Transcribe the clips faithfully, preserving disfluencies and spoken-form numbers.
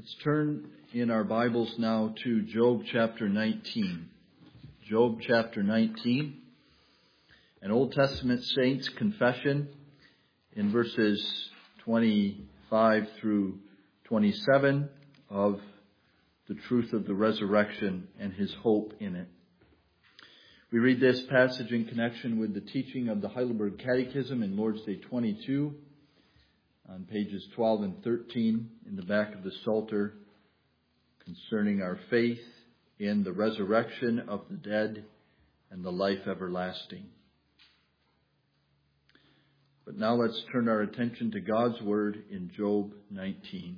Let's turn in our Bibles now to Job chapter nineteen. Job chapter nineteen, an Old Testament saint's confession in verses twenty-five through twenty-seven of the truth of the resurrection and his hope in it. We read this passage in connection with the teaching of the Heidelberg Catechism in Lord's Day twenty-two on pages twelve and thirteen in the back of the Psalter concerning our faith in the resurrection of the dead and the life everlasting. But now let's turn our attention to God's Word in Job nineteen.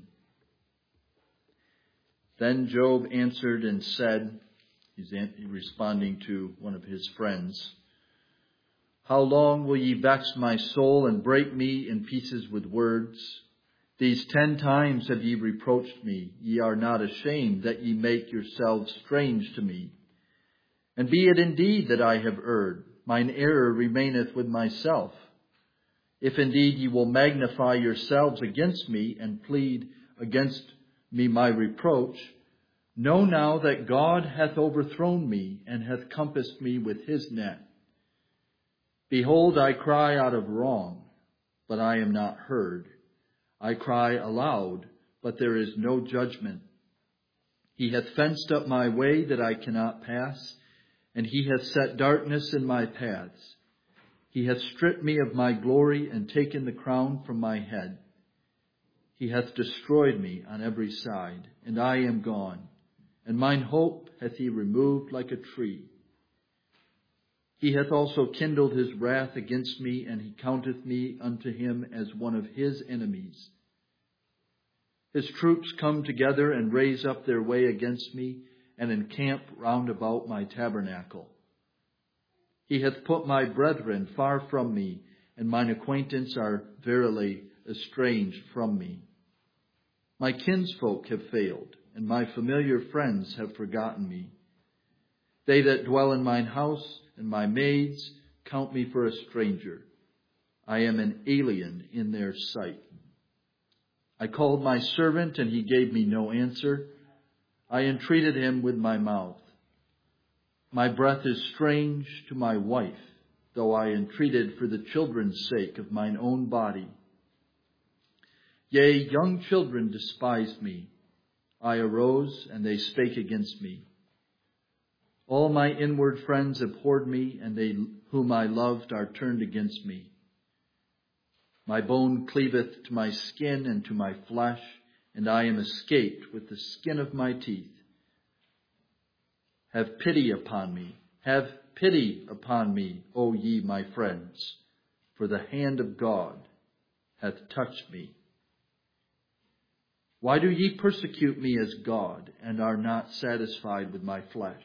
Then Job answered and said, he's responding to one of his friends, "How long will ye vex my soul and break me in pieces with words? These ten times have ye reproached me. Ye are not ashamed that ye make yourselves strange to me. And be it indeed that I have erred, mine error remaineth with myself. If indeed ye will magnify yourselves against me and plead against me my reproach, know now that God hath overthrown me and hath compassed me with his net. Behold, I cry out of wrong, but I am not heard. I cry aloud, but there is no judgment. He hath fenced up my way that I cannot pass, and he hath set darkness in my paths. He hath stripped me of my glory and taken the crown from my head. He hath destroyed me on every side, and I am gone, and mine hope hath he removed like a tree. He hath also kindled his wrath against me, and he counteth me unto him as one of his enemies. His troops come together and raise up their way against me, and encamp round about my tabernacle. He hath put my brethren far from me, and mine acquaintance are verily estranged from me. My kinsfolk have failed, and my familiar friends have forgotten me. They that dwell in mine house and my maids count me for a stranger. I am an alien in their sight. I called my servant, and he gave me no answer. I entreated him with my mouth. My breath is strange to my wife, though I entreated for the children's sake of mine own body. Yea, young children despised me. I arose, and they spake against me. All my inward friends abhorred me, and they whom I loved are turned against me. My bone cleaveth to my skin and to my flesh, and I am escaped with the skin of my teeth. Have pity upon me, have pity upon me, O ye my friends, for the hand of God hath touched me. Why do ye persecute me as God, and are not satisfied with my flesh?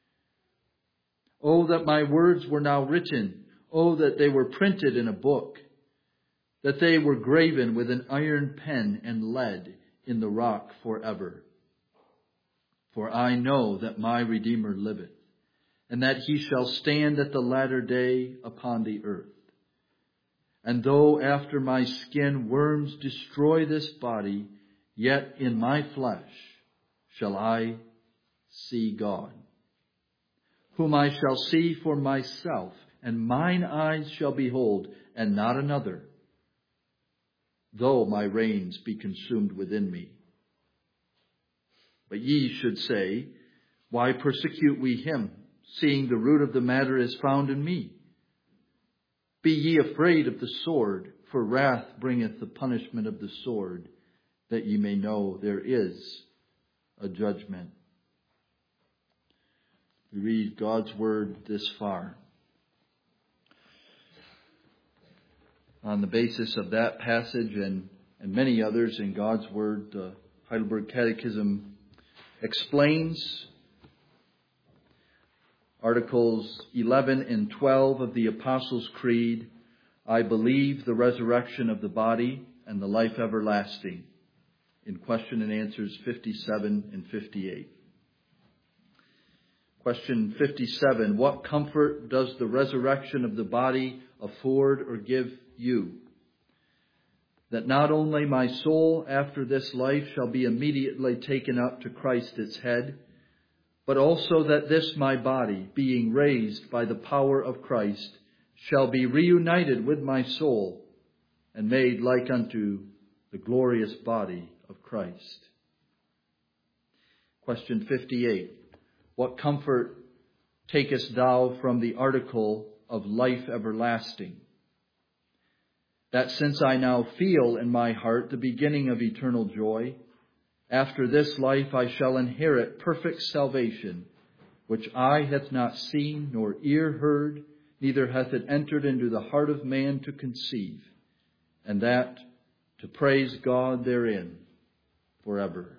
Oh, that my words were now written. Oh, that they were printed in a book, that they were graven with an iron pen and lead in the rock forever. For I know that my Redeemer liveth, and that he shall stand at the latter day upon the earth. And though after my skin worms destroy this body, yet in my flesh shall I see God, whom I shall see for myself, and mine eyes shall behold, and not another, though my reins be consumed within me. But ye should say, why persecute we him, seeing the root of the matter is found in me? Be ye afraid of the sword, for wrath bringeth the punishment of the sword, that ye may know there is a judgment." We read God's Word this far. On the basis of that passage and, and many others in God's Word, the Heidelberg Catechism explains Articles eleven and twelve of the Apostles' Creed. I believe the resurrection of the body and the life everlasting, in question and answers fifty-seven and fifty-eight. Question fifty-seven, what comfort does the resurrection of the body afford or give you? that not only my soul after this life shall be immediately taken up to Christ its head, but also that this my body, being raised by the power of Christ, shall be reunited with my soul and made like unto the glorious body of Christ. Question fifty-eight. What comfort takest thou from the article of life everlasting? That since I now feel in my heart the beginning of eternal joy, after this life I shall inherit perfect salvation, which eye hath not seen, nor ear heard, neither hath it entered into the heart of man to conceive, and that to praise God therein forever.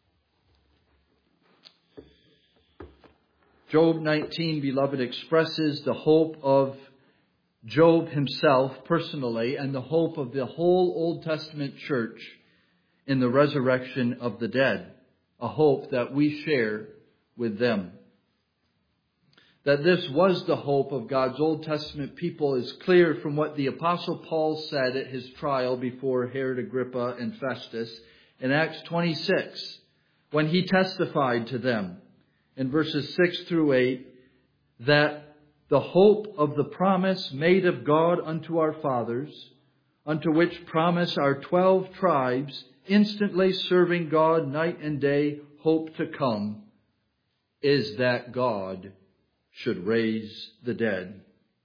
Job nineteen, beloved, expresses the hope of Job himself personally and the hope of the whole Old Testament church in the resurrection of the dead, a hope that we share with them. That this was the hope of God's Old Testament people is clear from what the Apostle Paul said at his trial before Herod Agrippa and Festus in Acts twenty-six, when he testified to them in verses six through eight that the hope of the promise made of God unto our fathers, unto which promise our twelve tribes, instantly serving God night and day, hope to come, is that God should raise the dead.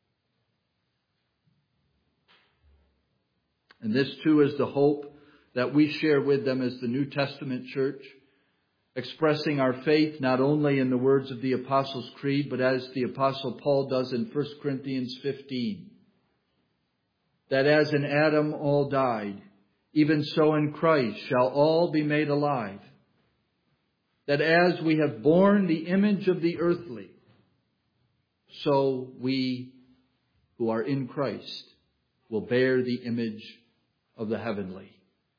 And this too is the hope that we share with them as the New Testament church, expressing our faith not only in the words of the Apostles' Creed, but as the Apostle Paul does in First Corinthians fifteen. That as in Adam all died, even so in Christ shall all be made alive. That as we have borne the image of the earthly, so we who are in Christ will bear the image of the heavenly.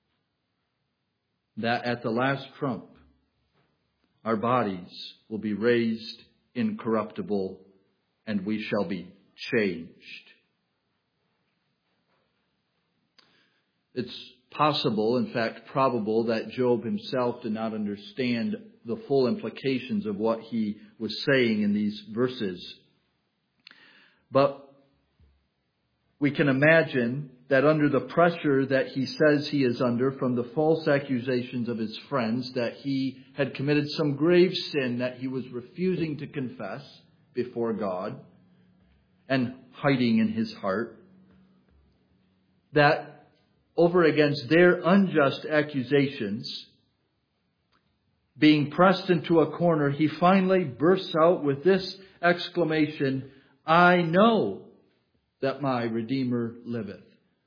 That at the last trump, our bodies will be raised incorruptible, and we shall be changed. It's possible, in fact probable, that Job himself did not understand the full implications of what he was saying in these verses. But we can imagine that under the pressure that he says he is under from the false accusations of his friends, that he had committed some grave sin that he was refusing to confess before God and hiding in his heart, that over against their unjust accusations, being pressed into a corner, he finally bursts out with this exclamation, I know that my Redeemer liveth.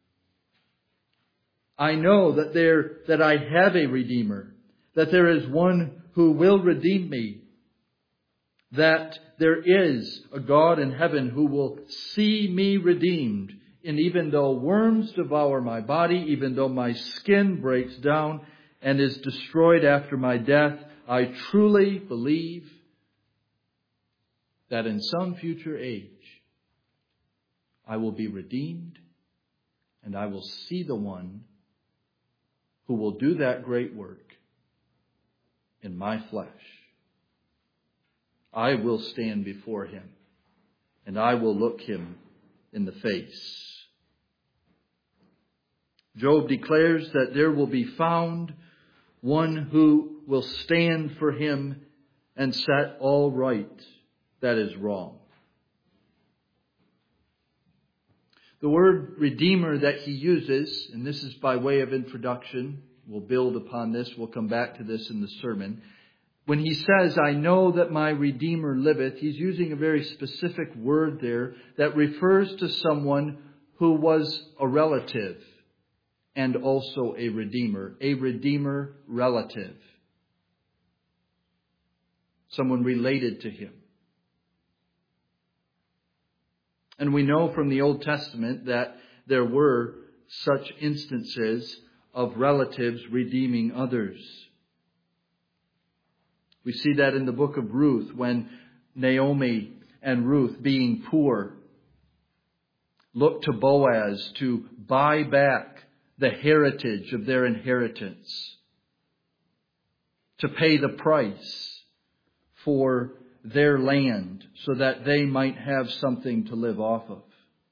I know that there, that I have a Redeemer, that there is one who will redeem me, that there is a God in heaven who will see me redeemed. And even though worms devour my body, even though my skin breaks down and is destroyed after my death, I truly believe that in some future age I will be redeemed and I will see the one who will do that great work in my flesh. I will stand before him and I will look him in the face. Job declares that there will be found one who will stand for him and set all right that is wrong. The word Redeemer that he uses, and this is by way of introduction, we'll build upon this, we'll come back to this in the sermon. When he says, I know that my Redeemer liveth, he's using a very specific word there that refers to someone who was a relative and also a Redeemer, a Redeemer relative. Someone related to him. And we know from the Old Testament that there were such instances of relatives redeeming others. We see that in the book of Ruth when Naomi and Ruth, being poor, looked to Boaz to buy back the heritage of their inheritance, to pay the price for their land so that they might have something to live off of.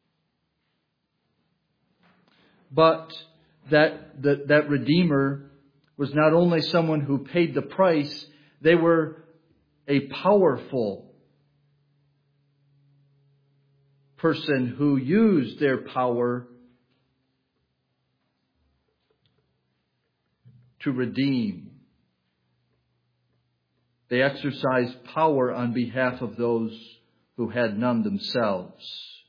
But that, that, that Redeemer was not only someone who paid the price, they were a powerful person who used their power to redeem. They exercised power on behalf of those who had none themselves.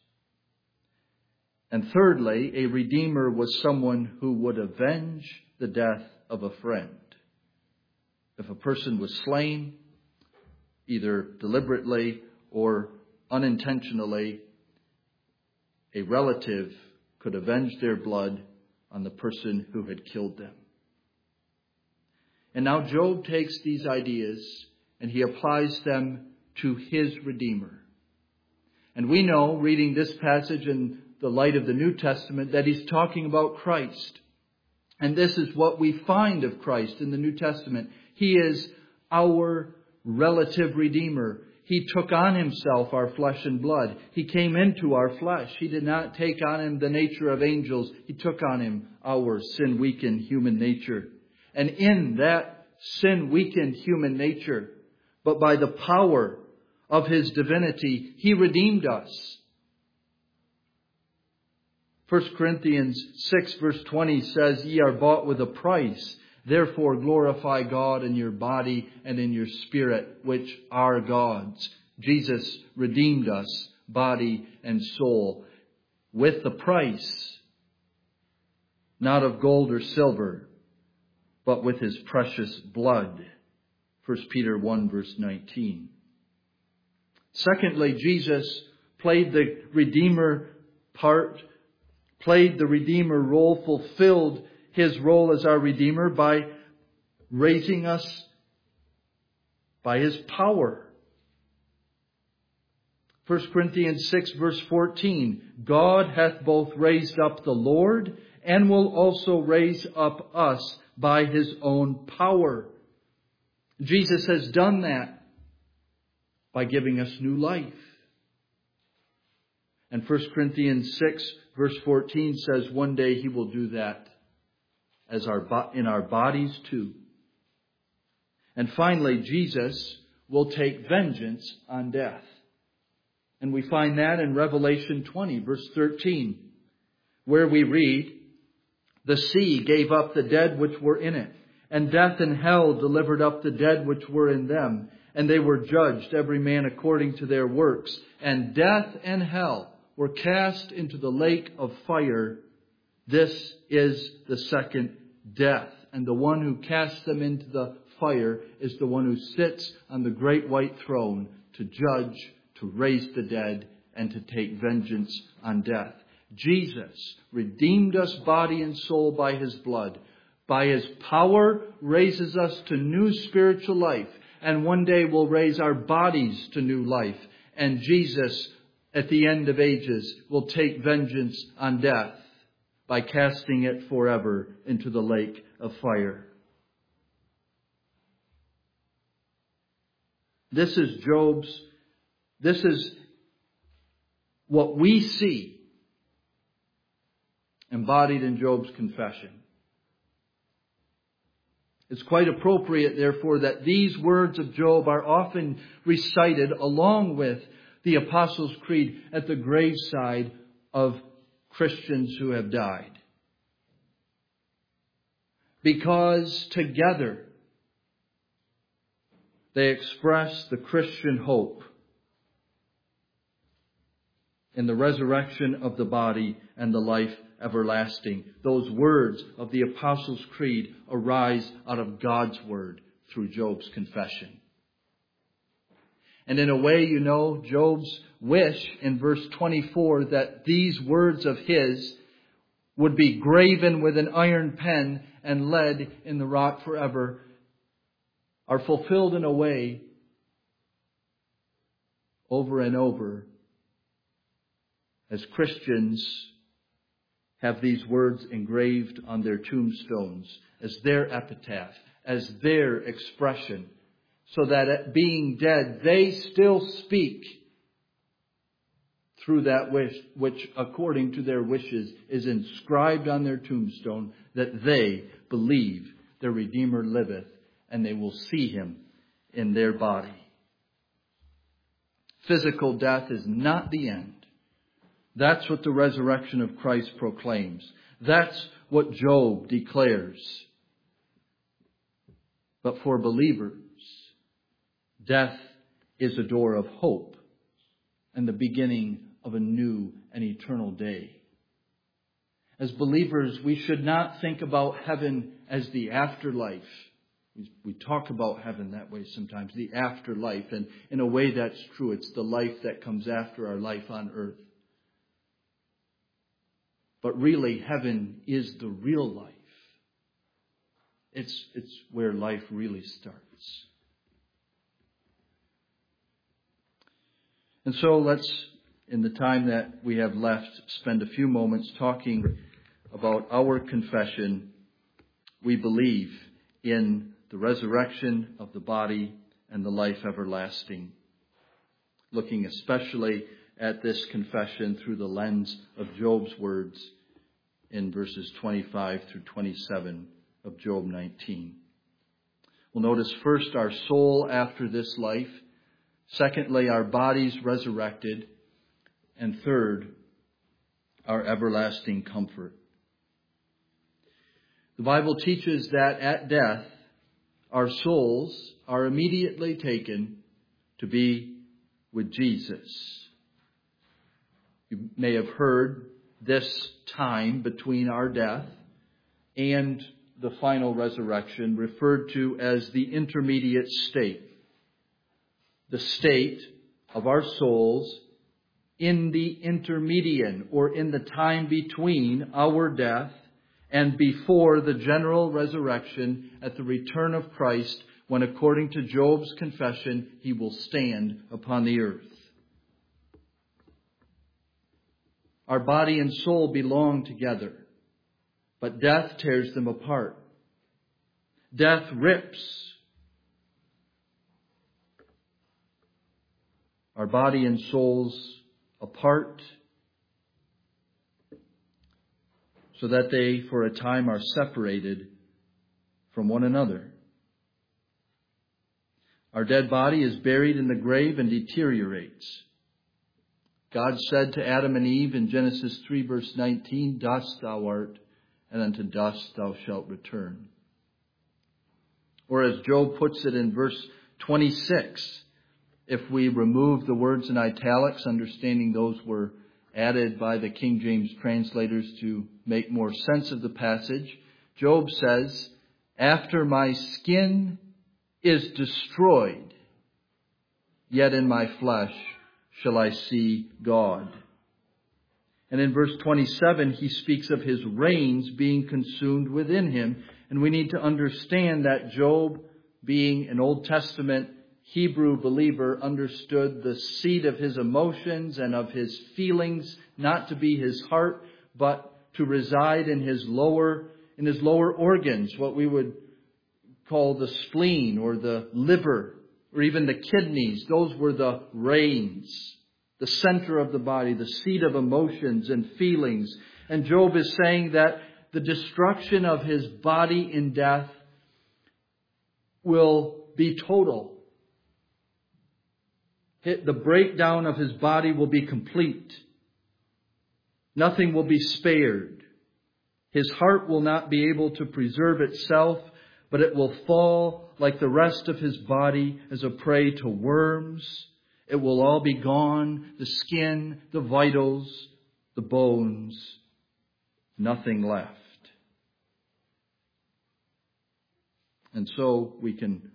And thirdly, a redeemer was someone who would avenge the death of a friend. If a person was slain, either deliberately or unintentionally, a relative could avenge their blood on the person who had killed them. And now Job takes these ideas and he applies them to his Redeemer. And we know, reading this passage in the light of the New Testament, that he's talking about Christ. And this is what we find of Christ in the New Testament. He is our relative Redeemer. He took on himself our flesh and blood. He came into our flesh. He did not take on him the nature of angels. He took on him our sin-weakened human nature. And in that sin-weakened human nature, but by the power of his divinity, he redeemed us. First Corinthians six verse twenty says, "Ye are bought with a price. Therefore glorify God in your body and in your spirit, which are God's." Jesus redeemed us, body and soul, with the price, not of gold or silver, but with his precious blood. First Peter one verse nineteen. Secondly, Jesus played the Redeemer part, played the Redeemer role, fulfilled his role as our Redeemer by raising us by his power. First Corinthians six verse fourteen, "God hath both raised up the Lord and will also raise up us by his own power." Jesus has done that by giving us new life. And First Corinthians six verse fourteen says one day he will do that as our in our bodies too. And finally, Jesus will take vengeance on death. And we find that in Revelation twenty verse thirteen, where we read, "The sea gave up the dead which were in it, and death and hell delivered up the dead which were in them. And they were judged, every man according to their works. And death and hell were cast into the lake of fire. This is the second death. And the one who casts them into the fire is the one who sits on the great white throne to judge, to raise the dead, and to take vengeance on death." Jesus redeemed us body and soul by his blood. By his power raises us to new spiritual life. And one day will raise our bodies to new life. And Jesus, at the end of ages, will take vengeance on death by casting it forever into the lake of fire. This is Job's, this is what we see embodied in Job's confession. It's quite appropriate, therefore, that these words of Job are often recited along with the Apostles' Creed at the graveside of Christians who have died. Because together they express the Christian hope in the resurrection of the body and the life everlasting. Those words of the Apostles' Creed arise out of God's Word through Job's confession. And in a way, you know, Job's wish in verse twenty-four that these words of his would be graven with an iron pen and lead in the rock forever are fulfilled in a way over and over as Christians have these words engraved on their tombstones as their epitaph, as their expression, so that at being dead, they still speak through that wish, which according to their wishes is inscribed on their tombstone, that they believe their Redeemer liveth, and they will see him in their body. Physical death is not the end. That's what the resurrection of Christ proclaims. That's what Job declares. But for believers, death is a door of hope and the beginning of a new and eternal day. As believers, we should not think about heaven as the afterlife. We talk about heaven that way sometimes, the afterlife. And in a way that's true. It's the life that comes after our life on earth. But really, heaven is the real life. It's, it's where life really starts. And so let's, in the time that we have left, spend a few moments talking about our confession. We believe in the resurrection of the body and the life everlasting. Looking especially at this confession through the lens of Job's words in verses twenty-five through twenty-seven of Job nineteen. We'll notice first our soul after this life. Secondly, our bodies resurrected. And third, our everlasting comfort. The Bible teaches that at death, our souls are immediately taken to be with Jesus. You may have heard this time between our death and the final resurrection referred to as the intermediate state. The state of our souls in the intermedian, or in the time between our death and before the general resurrection at the return of Christ, when according to Job's confession, he will stand upon the earth. Our body and soul belong together, but death tears them apart. Death rips our body and souls apart so that they for a time are separated from one another. Our dead body is buried in the grave and deteriorates. God said to Adam and Eve in Genesis three verse nineteen, "Dust thou art, and unto dust thou shalt return." Or as Job puts it in verse twenty-six, if we remove the words in italics, understanding those were added by the King James translators to make more sense of the passage, Job says, "After my skin is destroyed, yet in my flesh shall I see God." And in verse twenty-seven, he speaks of his reins being consumed within him. And we need to understand that Job, being an Old Testament Hebrew believer, understood the seat of his emotions and of his feelings not to be his heart, but to reside in his lower, in his lower organs, what we would call the spleen or the liver or even the kidneys. Those were the reins, the center of the body, the seat of emotions and feelings. And Job is saying that the destruction of his body in death will be total. The breakdown of his body will be complete. Nothing will be spared. His heart will not be able to preserve itself, but it will fall like the rest of his body as a prey to worms. It will all be gone. The skin, the vitals, the bones, nothing left. And so we can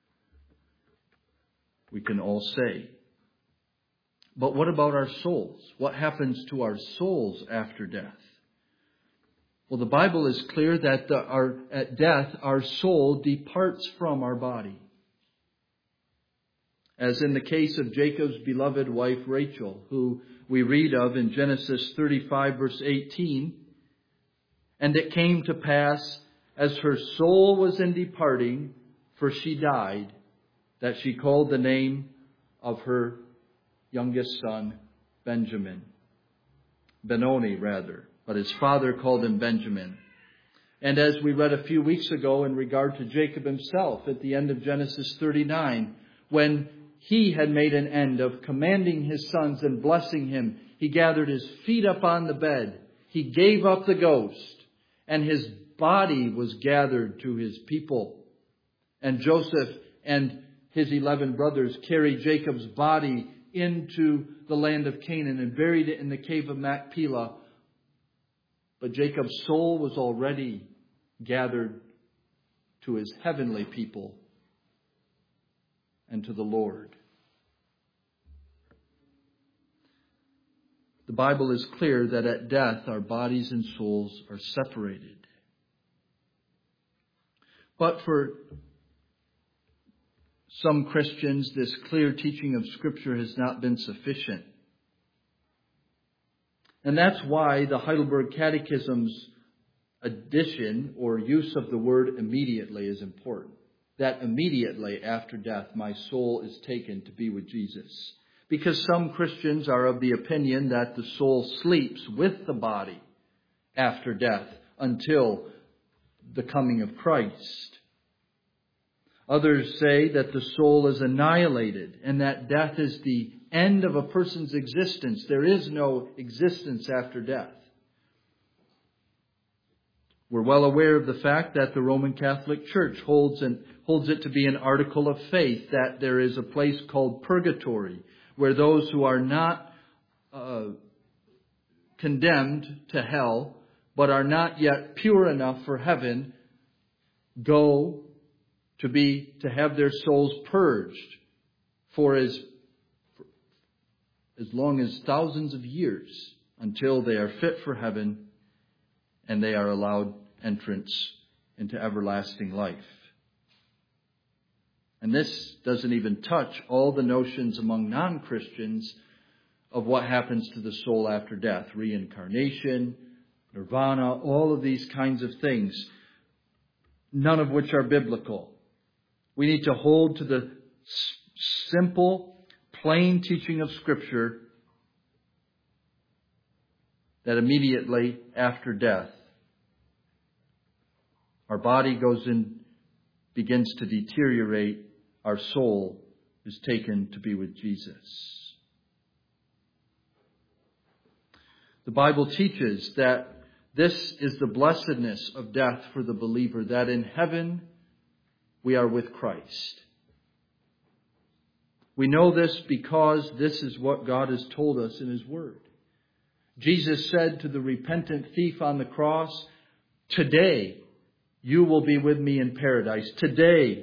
we can all say, but what about our souls? What happens to our souls after death? Well, the Bible is clear that the, our, at death, our soul departs from our body. As in the case of Jacob's beloved wife Rachel, who we read of in Genesis thirty-five verse eighteen, And it came to pass, as her soul was in departing, for she died, that she called the name of her youngest son Benjamin. Benoni, rather. But his father called him Benjamin. And as we read a few weeks ago in regard to Jacob himself at the end of Genesis thirty-nine, when he had made an end of commanding his sons and blessing him, he gathered his feet up on the bed. He gave up the ghost, and his body was gathered to his people. And Joseph and his eleven brothers carried Jacob's body into the land of Canaan and buried it in the cave of Machpelah. But Jacob's soul was already gathered to his heavenly people and to the Lord. The Bible is clear that at death our bodies and souls are separated. But for some Christians, this clear teaching of Scripture has not been sufficient. And that's why the Heidelberg Catechism's addition or use of the word immediately is important. That immediately after death, my soul is taken to be with Jesus. Because some Christians are of the opinion that the soul sleeps with the body after death until the coming of Christ. Others say that the soul is annihilated and that death is the end of a person's existence. There is no existence after death. We're well aware of the fact that the Roman Catholic Church holds, and holds it to be an article of faith that there is a place called purgatory, where those who are not uh, condemned to hell, but are not yet pure enough for heaven, go to be to have their souls purged for as for as long as thousands of years until they are fit for heaven and they are allowed entrance into everlasting life. And this doesn't even touch all the notions among non-Christians of what happens to the soul after death. Reincarnation, nirvana, all of these kinds of things, none of which are biblical. We need to hold to the simple, plain teaching of Scripture that immediately after death, our body goes in, begins to deteriorate, our soul is taken to be with Jesus. The Bible teaches that this is the blessedness of death for the believer, that in heaven we are with Christ. We know this because this is what God has told us in His Word. Jesus said to the repentant thief on the cross, "Today you will be with me in paradise." Today,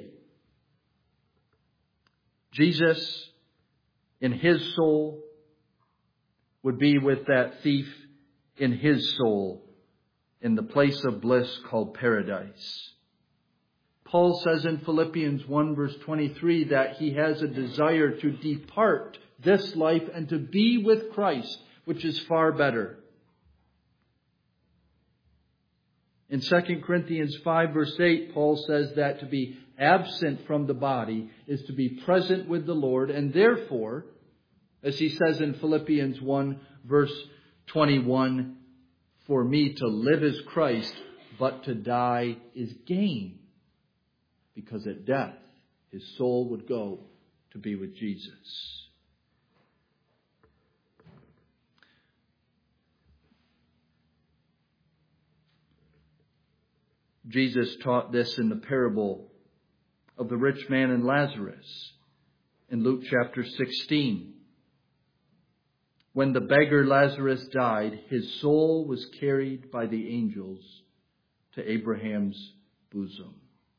Jesus in His soul would be with that thief in his soul in the place of bliss called paradise. Paul says in Philippians one verse twenty-three that he has a desire to depart this life and to be with Christ, which is far better. In Second Corinthians five verse eight, Paul says that to be absent from the body is to be present with the Lord, and therefore, as he says in Philippians one verse twenty-one, for me to live is Christ, but to die is gain. Because at death, his soul would go to be with Jesus. Jesus taught this in the parable of the rich man and Lazarus in Luke chapter sixteen. When the beggar Lazarus died, his soul was carried by the angels to Abraham's bosom.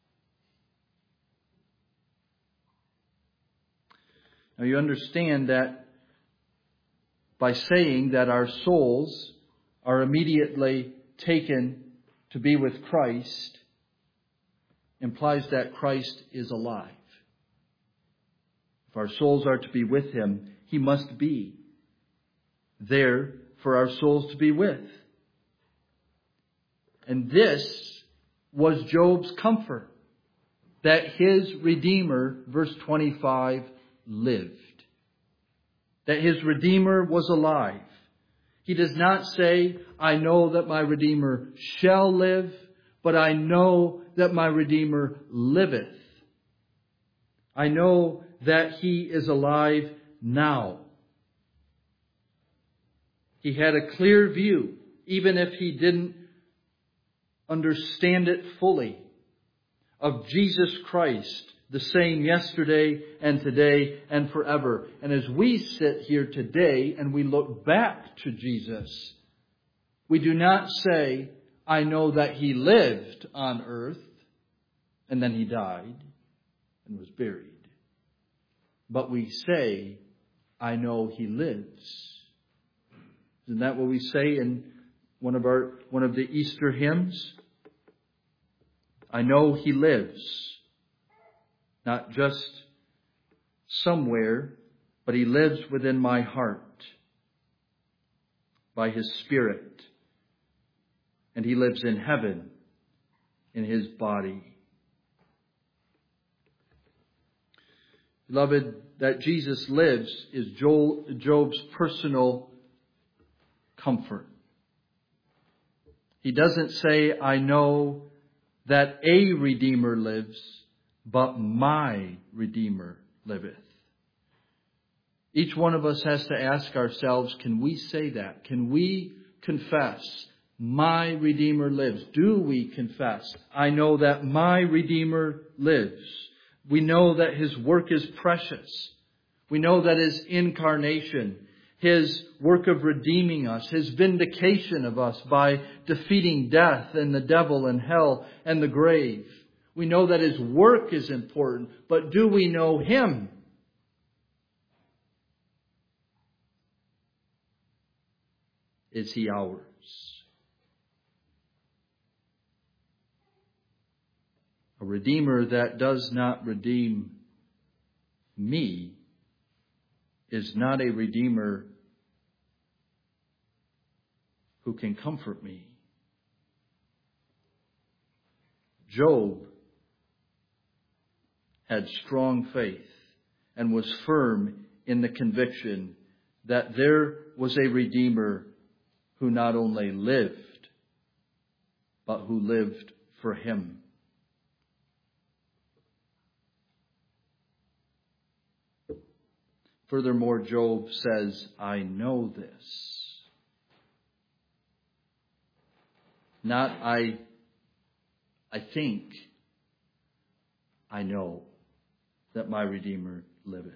Now you understand that by saying that our souls are immediately taken to be with Christ implies that Christ is alive. If our souls are to be with Him, He must be there for our souls to be with. And this was Job's comfort, that his Redeemer, verse twenty-five, lived. That his Redeemer was alive. He does not say, I know that my Redeemer shall live, but I know that my Redeemer liveth. I know that he is alive now. He had a clear view, even if he didn't understand it fully, of Jesus Christ, the same yesterday and today and forever. And as we sit here today and we look back to Jesus, we do not say, I know that he lived on earth and then he died and was buried. But we say, I know he lives. Isn't that what we say in one of our one of the Easter hymns? I know he lives. Not just somewhere, but he lives within my heart by his Spirit. And he lives in heaven in his body. Beloved, that Jesus lives is Job's personal comfort. He doesn't say, I know that a Redeemer lives, but my Redeemer liveth. Each one of us has to ask ourselves, can we say that? Can we confess, my Redeemer lives? Do we confess, I know that my Redeemer lives? We know that his work is precious. We know that his incarnation, his work of redeeming us, his vindication of us by defeating death and the devil and hell and the grave. We know that his work is important, but do we know him? Is he ours? A Redeemer that does not redeem me is not a Redeemer who can comfort me. Job had strong faith and was firm in the conviction that there was a Redeemer who not only lived, but who lived for him. Furthermore, Job says, I know this. Not I, I think, I know that my Redeemer liveth.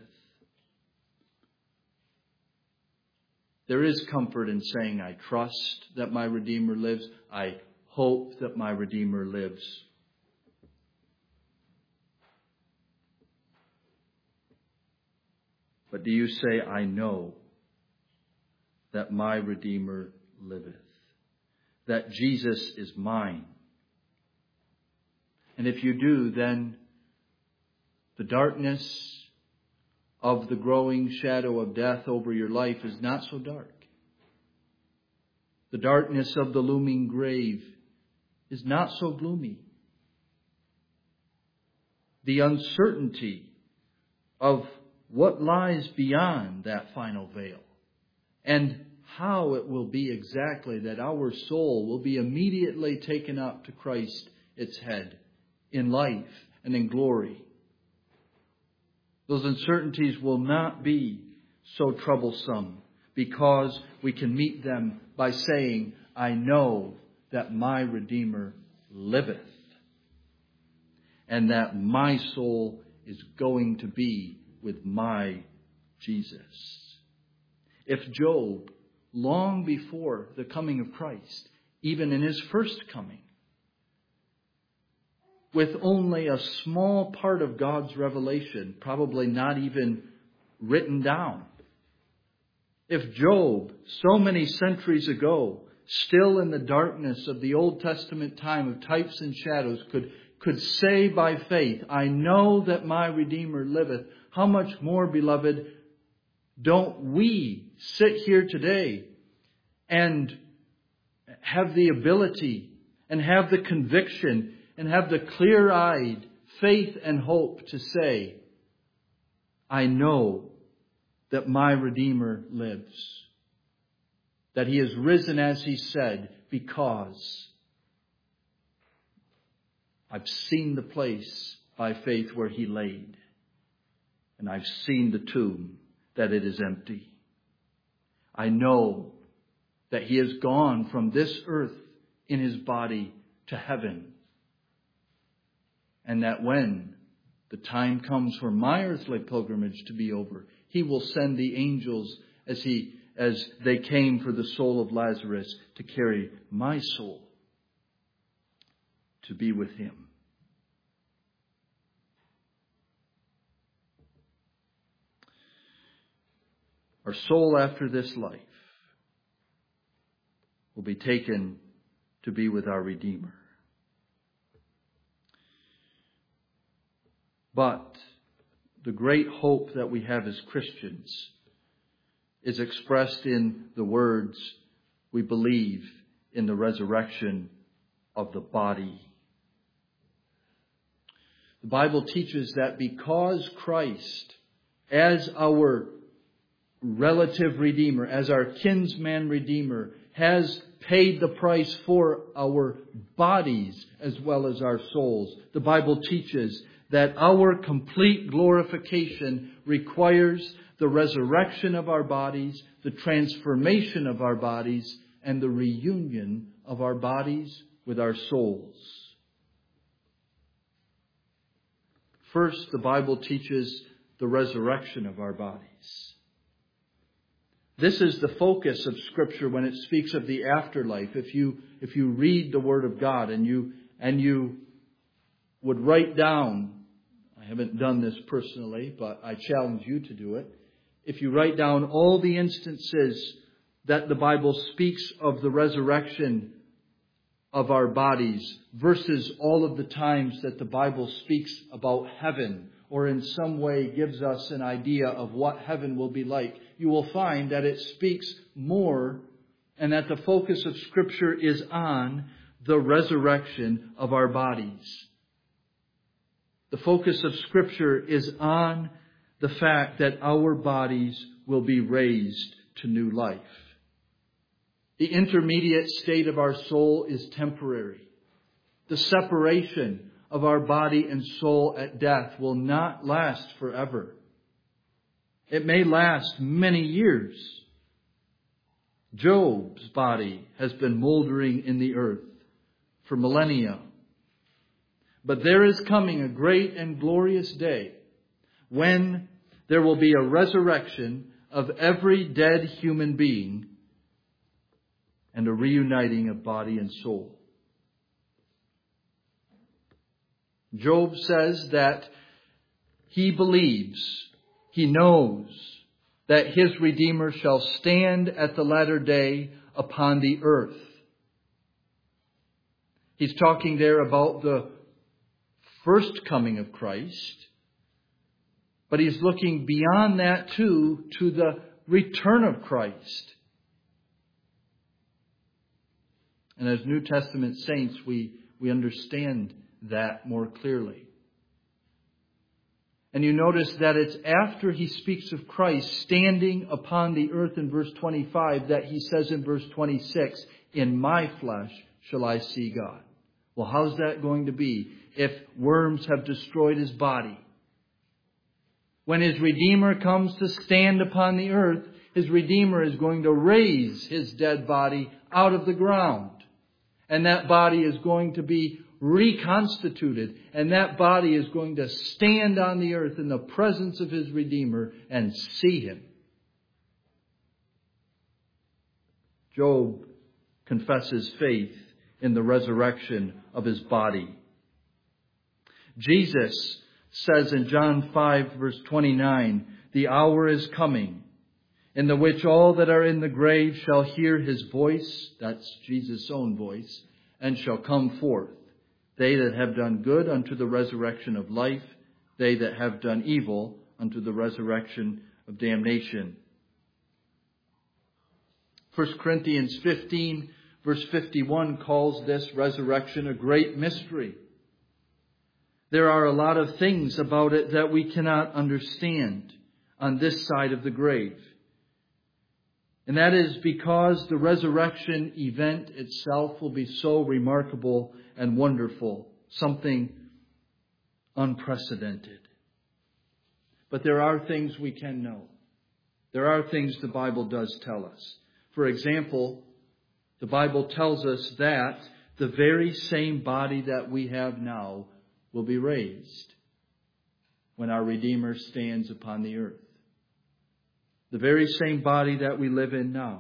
There is comfort in saying, I trust that my Redeemer lives. I hope that my Redeemer lives. But do you say, I know that my Redeemer liveth? That Jesus is mine? And if you do, then the darkness of the growing shadow of death over your life is not so dark. The darkness of the looming grave is not so gloomy. The uncertainty of what lies beyond that final veil, and how it will be exactly that our soul will be immediately taken up to Christ, its head, in life and in glory. Those uncertainties will not be so troublesome because we can meet them by saying, I know that my Redeemer liveth, and that my soul is going to be with my Jesus. If Job, long before the coming of Christ, even in his first coming, with only a small part of God's revelation, probably not even written down, if Job, so many centuries ago, still in the darkness of the Old Testament time of types and shadows, could, could say by faith, I know that my Redeemer liveth, how much more, beloved, don't we sit here today and have the ability and have the conviction and have the clear-eyed faith and hope to say, I know that my Redeemer lives, that He has risen as He said, because I've seen the place by faith where He laid, and I've seen the tomb, that it is empty. I know that He has gone from this earth in His body to heaven. And that when the time comes for my earthly pilgrimage to be over, He will send the angels as he as they came for the soul of Lazarus to carry my soul to be with Him. Our soul after this life will be taken to be with our Redeemer. But the great hope that we have as Christians is expressed in the words, we believe in the resurrection of the body. The Bible teaches that because Christ, as our relative Redeemer, as our kinsman Redeemer, has paid the price for our bodies as well as our souls, the Bible teaches that our complete glorification requires the resurrection of our bodies, the transformation of our bodies, and the reunion of our bodies with our souls. First, the Bible teaches the resurrection of our bodies. This is the focus of Scripture when it speaks of the afterlife. If you, if you read the Word of God and you, and you would write down, I haven't done this personally, but I challenge you to do it. If you write down all the instances that the Bible speaks of the resurrection of our bodies versus all of the times that the Bible speaks about heaven or in some way gives us an idea of what heaven will be like, you will find that it speaks more and that the focus of Scripture is on the resurrection of our bodies. The focus of Scripture is on the fact that our bodies will be raised to new life. The intermediate state of our soul is temporary. The separation of our body and soul at death will not last forever. It may last many years. Job's body has been moldering in the earth for millennia. But there is coming a great and glorious day when there will be a resurrection of every dead human being and a reuniting of body and soul. Job says that he believes, he knows that his Redeemer shall stand at the latter day upon the earth. He's talking there about the first coming of Christ, but he's looking beyond that too to the return of Christ. And as New Testament saints, we, we understand that more clearly. And you notice that it's after he speaks of Christ standing upon the earth in verse twenty-five that he says in verse twenty-six, in my flesh shall I see God. Well, how's that going to be if worms have destroyed his body? When his Redeemer comes to stand upon the earth, his Redeemer is going to raise his dead body out of the ground. And that body is going to be reconstituted. And that body is going to stand on the earth in the presence of his Redeemer and see him. Job confesses faith in the resurrection of his body. Jesus says in John five verse twenty-nine, the hour is coming in the which all that are in the grave shall hear his voice, that's Jesus' own voice, and shall come forth. They that have done good unto the resurrection of life, they that have done evil unto the resurrection of damnation. First Corinthians fifteen Verse fifty-one calls this resurrection a great mystery. There are a lot of things about it that we cannot understand on this side of the grave. And that is because the resurrection event itself will be so remarkable and wonderful, something unprecedented. But there are things we can know. There are things the Bible does tell us. For example, the Bible tells us that the very same body that we have now will be raised when our Redeemer stands upon the earth. The very same body that we live in now.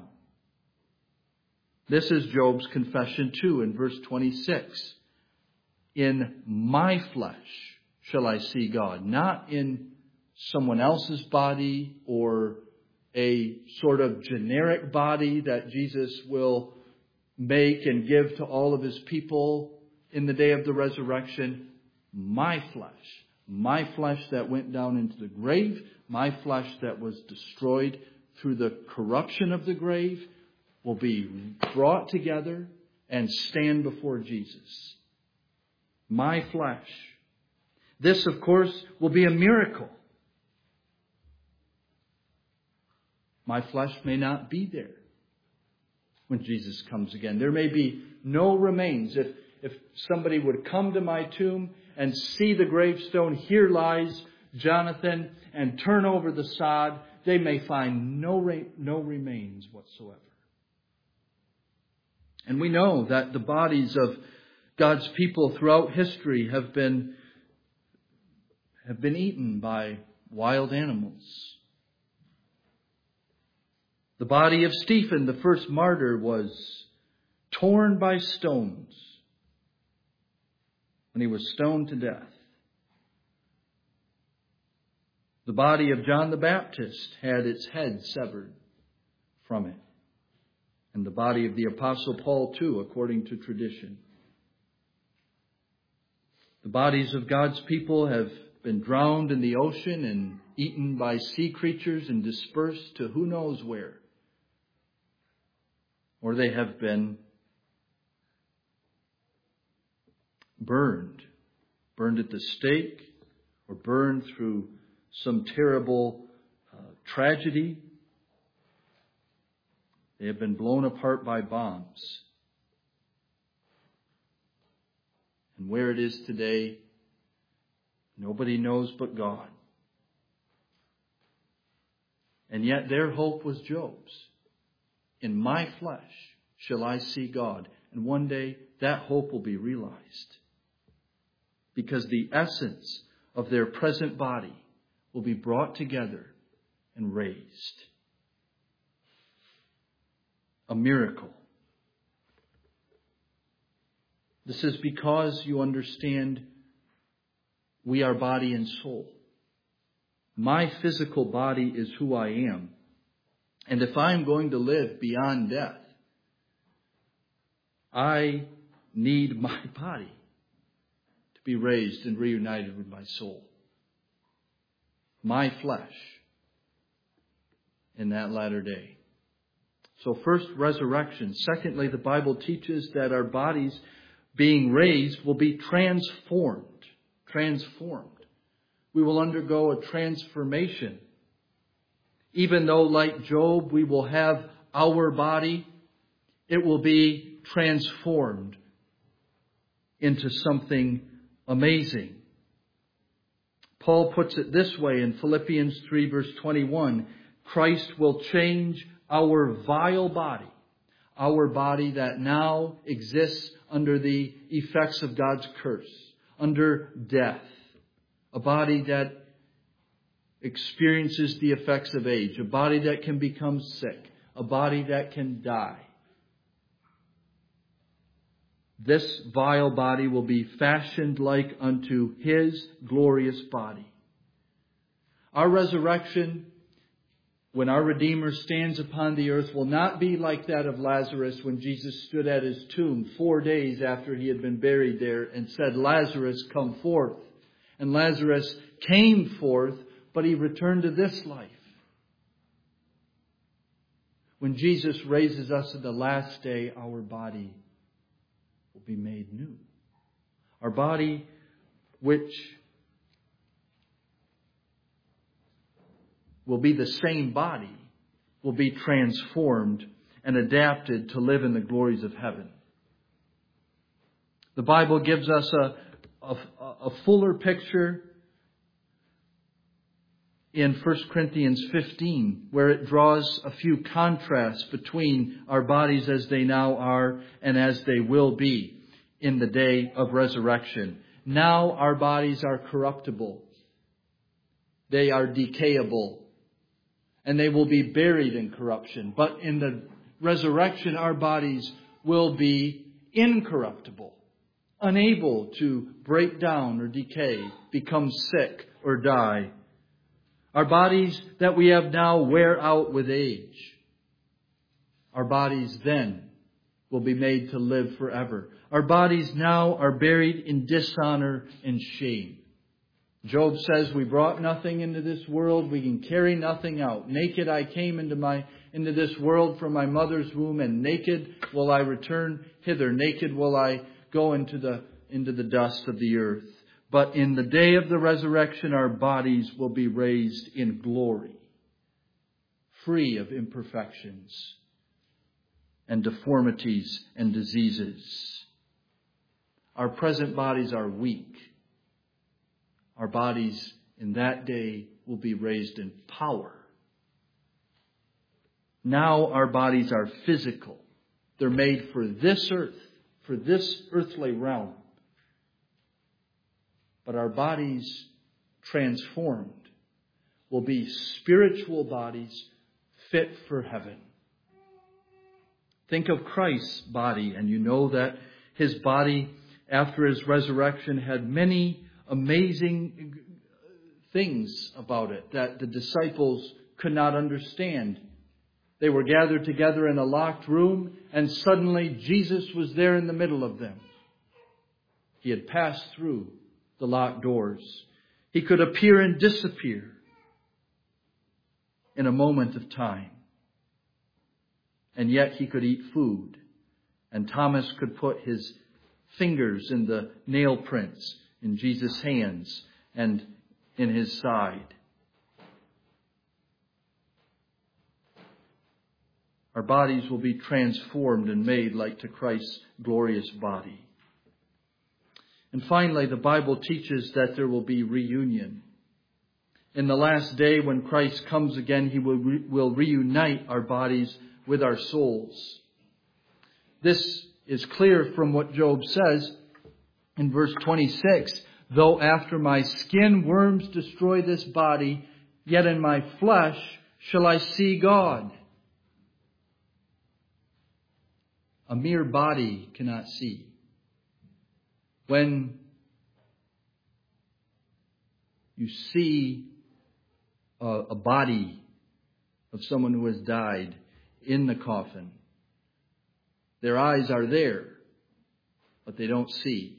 This is Job's confession too in verse twenty-six. In my flesh shall I see God. Not in someone else's body or a sort of generic body that Jesus will make and give to all of his people in the day of the resurrection. My flesh. My flesh that went down into the grave, my flesh that was destroyed through the corruption of the grave, will be brought together and stand before Jesus. My flesh. This, of course, will be a miracle. My flesh may not be there when Jesus comes again. There may be no remains. If, if somebody would come to my tomb and see the gravestone, here lies Jonathan, and turn over the sod, they may find no, re- no remains whatsoever. And we know that the bodies of God's people throughout history have been, have been eaten by wild animals. The body of Stephen, the first martyr, was torn by stones when he was stoned to death. The body of John the Baptist had its head severed from it. And the body of the Apostle Paul too, according to tradition. The bodies of God's people have been drowned in the ocean and eaten by sea creatures and dispersed to who knows where. Or they have been burned. Burned at the stake or burned through some terrible uh, tragedy. They have been blown apart by bombs. And where it is today, nobody knows but God. And yet their hope was Job's. In my flesh shall I see God. And one day that hope will be realized. Because the essence of their present body will be brought together and raised. A miracle. This is because you understand we are body and soul. My physical body is who I am. And if I'm going to live beyond death, I need my body to be raised and reunited with my soul. My flesh in that latter day. So first, resurrection. Secondly, the Bible teaches that our bodies being raised will be transformed. Transformed. We will undergo a transformation. Even though, like Job, we will have our body, it will be transformed into something amazing. Paul puts it this way in Philippians three, verse twenty-one. Christ will change our vile body, our body that now exists under the effects of God's curse, under death, a body that experiences the effects of age, a body that can become sick, a body that can die. This vile body will be fashioned like unto His glorious body. Our resurrection, when our Redeemer stands upon the earth, will not be like that of Lazarus when Jesus stood at his tomb four days after he had been buried there and said, "Lazarus, come forth." And Lazarus came forth, but he returned to this life. When Jesus raises us at the last day, our body will be made new. Our body, which will be the same body, will be transformed and adapted to live in the glories of heaven. The Bible gives us a, a, a fuller picture in First Corinthians fifteen, where it draws a few contrasts between our bodies as they now are and as they will be in the day of resurrection. Now our bodies are corruptible. They are decayable. And they will be buried in corruption. But in the resurrection, our bodies will be incorruptible, unable to break down or decay, become sick or die. Our bodies that we have now wear out with age. Our bodies then will be made to live forever. Our bodies now are buried in dishonor and shame. Job says, we brought nothing into this world, we can carry nothing out. Naked I came into my into this world from my mother's womb, and naked will I return hither. Naked will I go into the into the dust of the earth. But in the day of the resurrection, our bodies will be raised in glory, free of imperfections and deformities and diseases. Our present bodies are weak. Our bodies in that day will be raised in power. Now our bodies are physical. They're made for this earth, for this earthly realm. But our bodies transformed will be spiritual bodies fit for heaven. Think of Christ's body, and you know that his body, after his resurrection, had many amazing things about it that the disciples could not understand. They were gathered together in a locked room, and suddenly Jesus was there in the middle of them. He had passed through the locked doors. He could appear and disappear in a moment of time. And yet he could eat food. And Thomas could put his fingers in the nail prints in Jesus' hands and in his side. Our bodies will be transformed and made like to Christ's glorious body. And finally, the Bible teaches that there will be reunion. In the last day, when Christ comes again, he will, re- will reunite our bodies with our souls. This is clear from what Job says in verse twenty-six. Though after my skin worms destroy this body, yet in my flesh shall I see God. A mere body cannot see. When you see a, a body of someone who has died in the coffin, their eyes are there, but they don't see.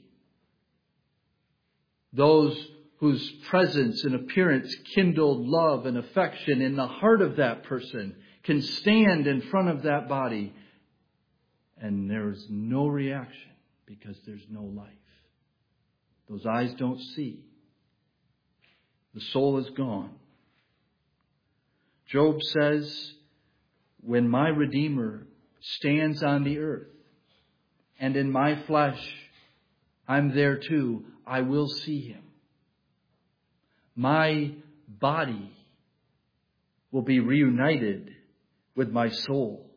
Those whose presence and appearance kindled love and affection in the heart of that person can stand in front of that body, and there's no reaction because there's no life. Those eyes don't see. The soul is gone. Job says, when my Redeemer stands on the earth, and in my flesh I'm there too, I will see him. My body will be reunited with my soul.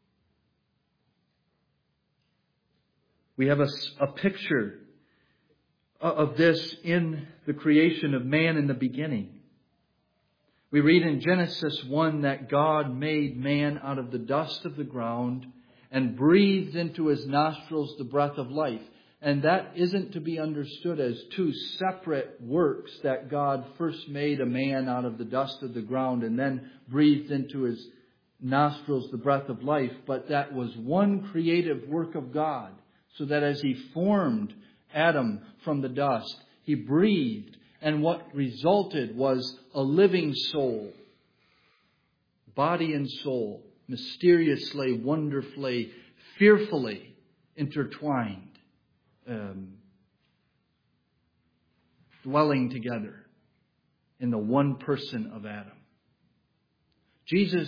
We have a, a picture of this in the creation of man in the beginning. We read in Genesis one that God made man out of the dust of the ground and breathed into his nostrils the breath of life. And that isn't to be understood as two separate works, that God first made a man out of the dust of the ground and then breathed into his nostrils the breath of life. But that was one creative work of God, so that as he formed Adam from the dust, he breathed, and what resulted was a living soul, body and soul, mysteriously, wonderfully, fearfully intertwined, um, dwelling together in the one person of Adam. Jesus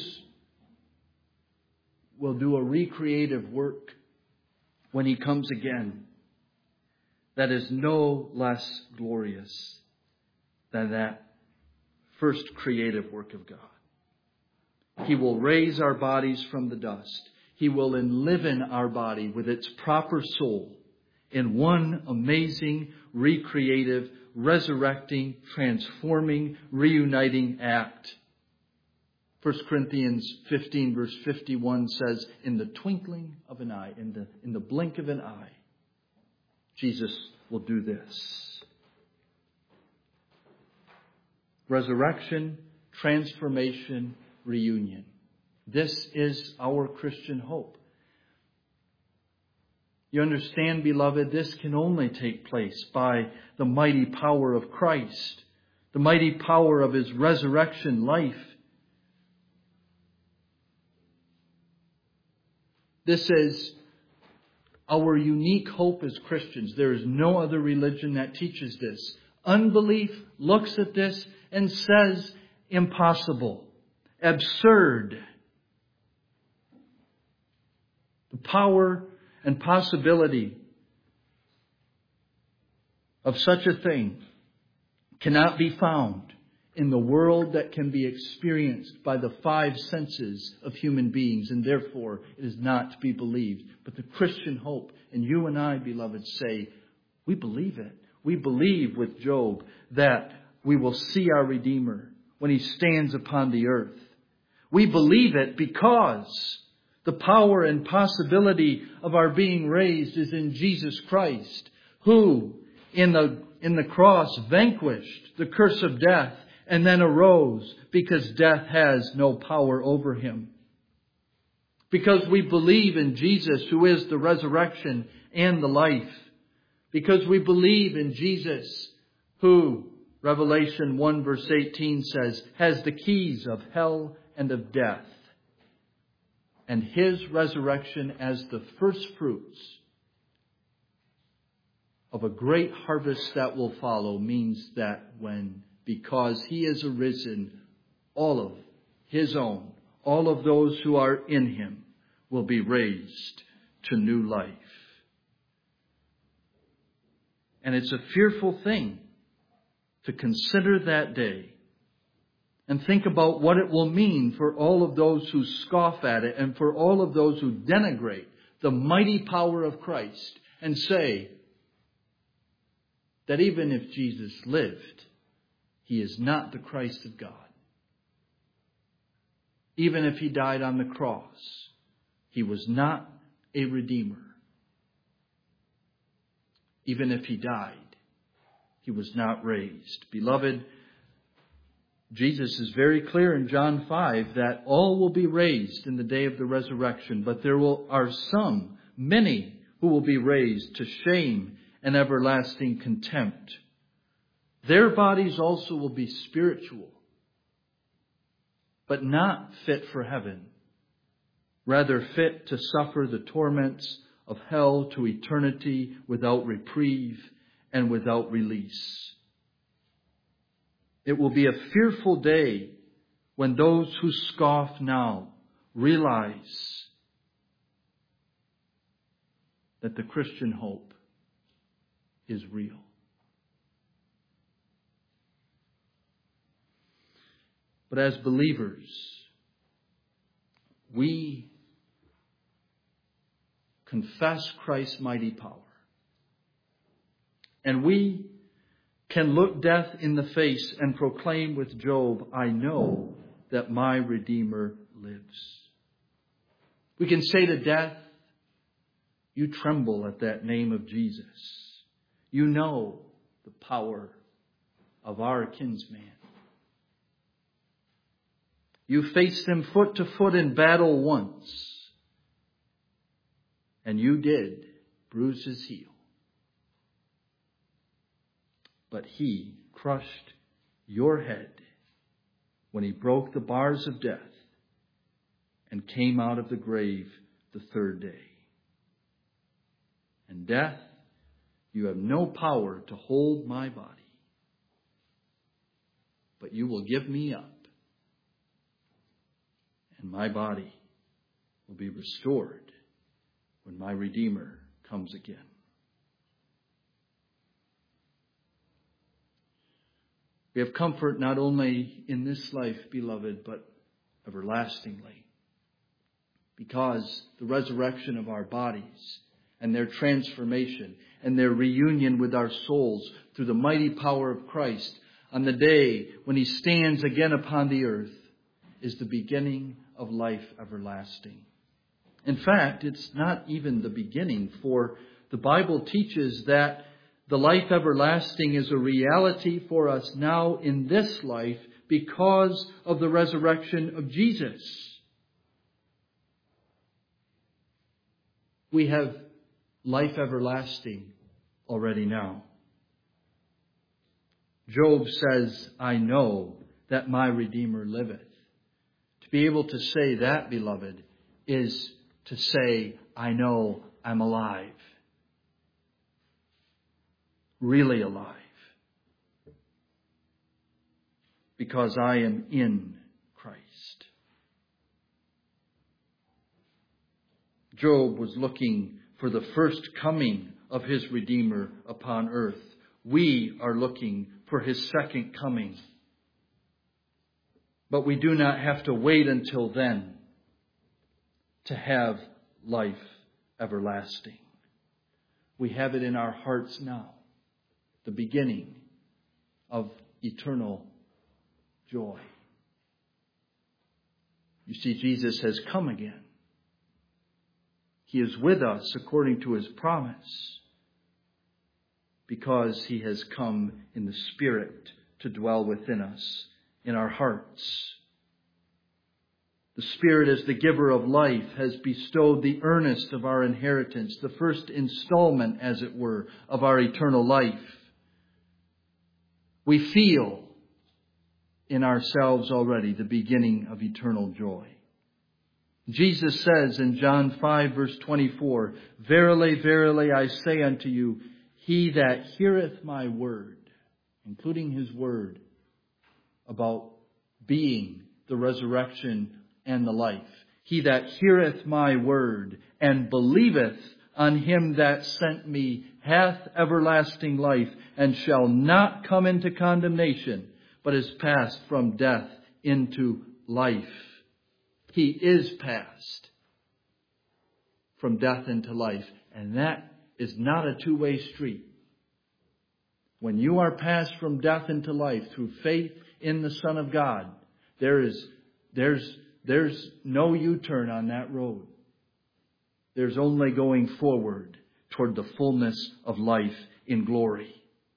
will do a recreative work when he comes again that is no less glorious than that first creative work of God. He will raise our bodies from the dust. He will enliven our body with its proper soul in one amazing, recreative, resurrecting, transforming, reuniting act. First Corinthians fifteen verse fifty-one says, in the twinkling of an eye, in the, in the blink of an eye, Jesus will do this. Resurrection, transformation, reunion. This is our Christian hope. You understand, beloved, this can only take place by the mighty power of Christ, the mighty power of His resurrection life. This is our unique hope as Christians. There is no other religion that teaches this. Unbelief looks at this and says, impossible, absurd. The power and possibility of such a thing cannot be found in the world that can be experienced by the five senses of human beings, and therefore it is not to be believed. But the Christian hope, and you and I, beloved, say, we believe it. We believe with Job that we will see our Redeemer when He stands upon the earth. We believe it because the power and possibility of our being raised is in Jesus Christ, who in the, in the cross vanquished the curse of death and then arose because death has no power over Him. Because we believe in Jesus, who is the resurrection and the life. Because we believe in Jesus, who, Revelation one verse eighteen says, has the keys of hell and of death. And His resurrection as the first fruits of a great harvest that will follow means that when, because He is arisen, all of His own, all of those who are in Him will be raised to new life. And it's a fearful thing to consider that day and think about what it will mean for all of those who scoff at it and for all of those who denigrate the mighty power of Christ and say that even if Jesus lived, He is not the Christ of God. Even if He died on the cross, He was not a Redeemer. Even if He died, He was not raised. Beloved, Jesus is very clear in John five that all will be raised in the day of the resurrection, but there will, are some, many, who will be raised to shame and everlasting contempt. Their bodies also will be spiritual, but not fit for heaven, rather fit to suffer the torments of hell to eternity without reprieve and without release. It will be a fearful day when those who scoff now realize that the Christian hope is real. But as believers, we confess Christ's mighty power. And we can look death in the face and proclaim with Job, I know that my Redeemer lives. We can say to death, you tremble at that name of Jesus. You know the power of our kinsman. You faced Him foot to foot in battle once, and you did bruise His heel. But He crushed your head when He broke the bars of death and came out of the grave the third day. And death, you have no power to hold my body, but you will give me up, and my body will be restored when my Redeemer comes again. We have comfort not only in this life, beloved, but everlastingly, because the resurrection of our bodies and their transformation and their reunion with our souls through the mighty power of Christ on the day when He stands again upon the earth is the beginning of life everlasting. In fact, it's not even the beginning, for the Bible teaches that the life everlasting is a reality for us now in this life because of the resurrection of Jesus. We have life everlasting already now. Job says, I know that my Redeemer liveth. To be able to say that, beloved, is to say, I know I'm alive. Really alive. Because I am in Christ. Job was looking for the first coming of his Redeemer upon earth. We are looking for His second coming. But we do not have to wait until then to have life everlasting. We have it in our hearts now. The beginning of eternal joy. You see, Jesus has come again. He is with us according to His promise, because He has come in the Spirit to dwell within us, in our hearts. The Spirit, as the giver of life, has bestowed the earnest of our inheritance, the first installment, as it were, of our eternal life. We feel in ourselves already the beginning of eternal joy. Jesus says in John five, verse twenty-four, Verily, verily, I say unto you, he that heareth my word, including His word about being the resurrection and the life, he that heareth my word and believeth on Him that sent me hath everlasting life, and shall not come into condemnation, but is passed from death into life. He is passed from death into life, and that is not a two-way street. When you are passed from death into life through faith in the Son of God, there is there's there's no U-turn on that road. There's only going forward toward the fullness of life in glory.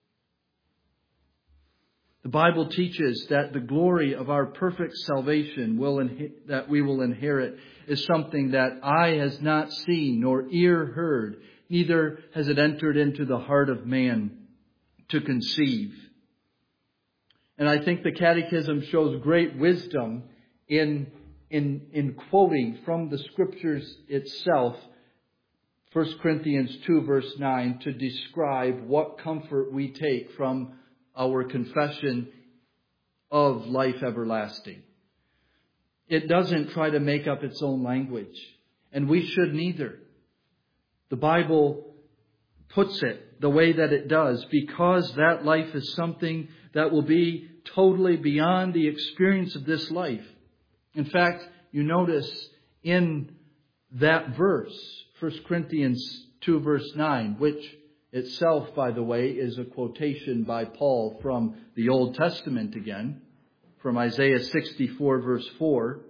The Bible teaches that the glory of our perfect salvation will inhe- that we will inherit is something that eye has not seen nor ear heard, neither has it entered into the heart of man to conceive. And I think the Catechism shows great wisdom in, in, in quoting from the Scriptures itself, First Corinthians two, verse nine, to describe what comfort we take from our confession of life everlasting. It doesn't try to make up its own language, and we should neither. The Bible puts it the way that it does because that life is something that will be totally beyond the experience of this life. In fact, you notice in that verse, First Corinthians two, verse nine, which itself, by the way, is a quotation by Paul from the Old Testament again, from Isaiah sixty-four, verse four.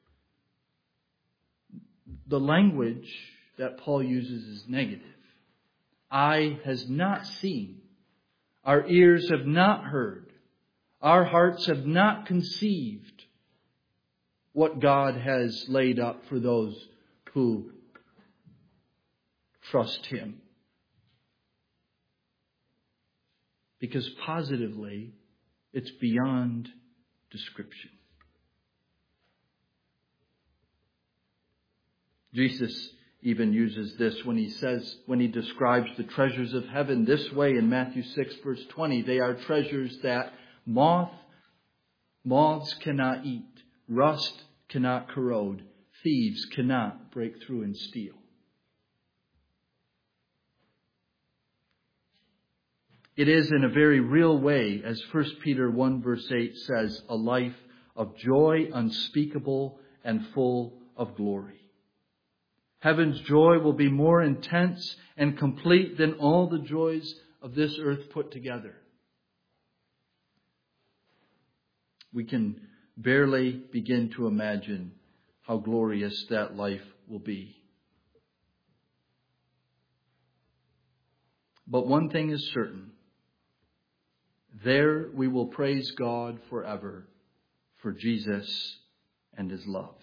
The language that Paul uses is negative. Eye has not seen, our ears have not heard, our hearts have not conceived what God has laid up for those who trust Him. Because positively, it's beyond description. Jesus even uses this when he says, when he describes the treasures of heaven this way in Matthew six, verse twenty. They are treasures that moth, moths cannot eat, rust cannot corrode, thieves cannot break through and steal. It is in a very real way, as First Peter one verse eight says, a life of joy unspeakable and full of glory. Heaven's joy will be more intense and complete than all the joys of this earth put together. We can barely begin to imagine how glorious that life will be. But one thing is certain. There we will praise God forever for Jesus and His love.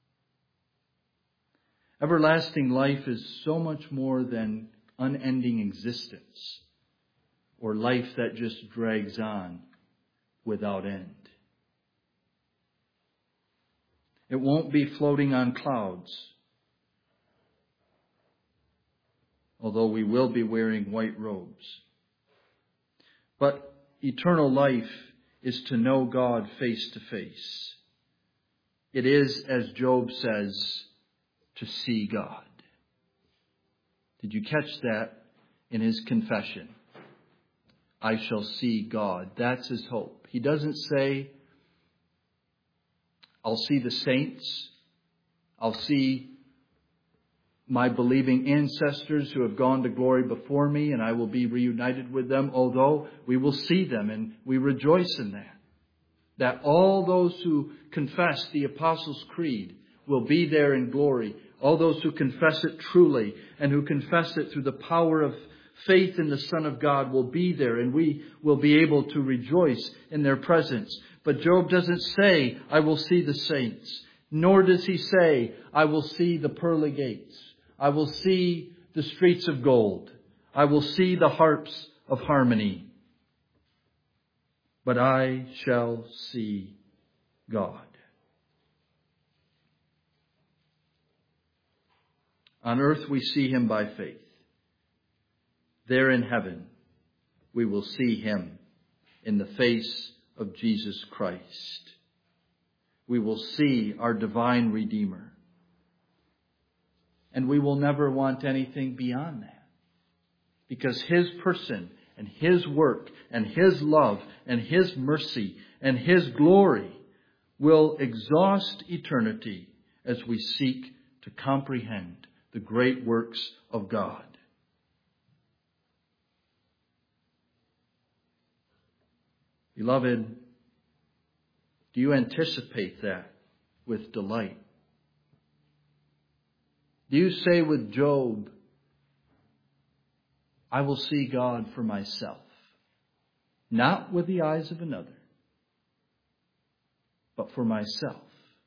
Everlasting life is so much more than unending existence or life that just drags on without end. It won't be floating on clouds, although we will be wearing white robes. But eternal life is to know God face to face. It is, as Job says, to see God. Did you catch that in his confession? I shall see God. That's his hope. He doesn't say, I'll see the saints. I'll see my believing ancestors who have gone to glory before me, and I will be reunited with them, although we will see them, and we rejoice in that. That all those who confess the Apostles' Creed will be there in glory. All those who confess it truly and who confess it through the power of faith in the Son of God will be there, and we will be able to rejoice in their presence. But Job doesn't say, I will see the saints. Nor does he say, I will see the pearly gates. I will see the streets of gold. I will see the harps of harmony. But I shall see God. On earth we see Him by faith. There in heaven we will see Him in the face of Jesus Christ. We will see our divine Redeemer. And we will never want anything beyond that. Because His person and His work and His love and His mercy and His glory will exhaust eternity as we seek to comprehend the great works of God. Beloved, do you anticipate that with delight? Do you say with Job, I will see God for myself, not with the eyes of another, but for myself,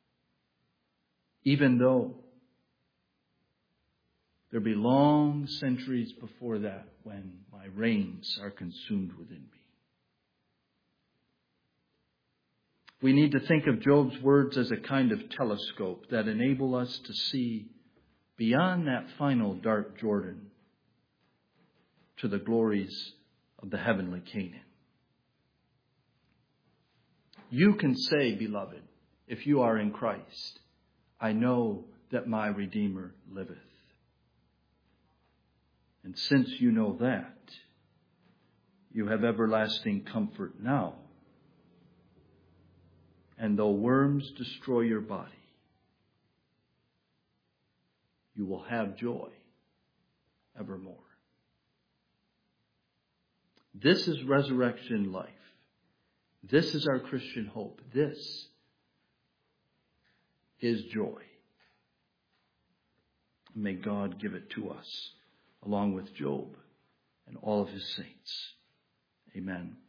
even though there be long centuries before that when my reins are consumed within me. We need to think of Job's words as a kind of telescope that enable us to see beyond that final dark Jordan to the glories of the heavenly Canaan. You can say, beloved, if you are in Christ, I know that my Redeemer liveth. And since you know that, you have everlasting comfort now. And though worms destroy your body, you will have joy evermore. This is resurrection life. This is our Christian hope. This is joy. May God give it to us, along with Job and all of his saints. Amen.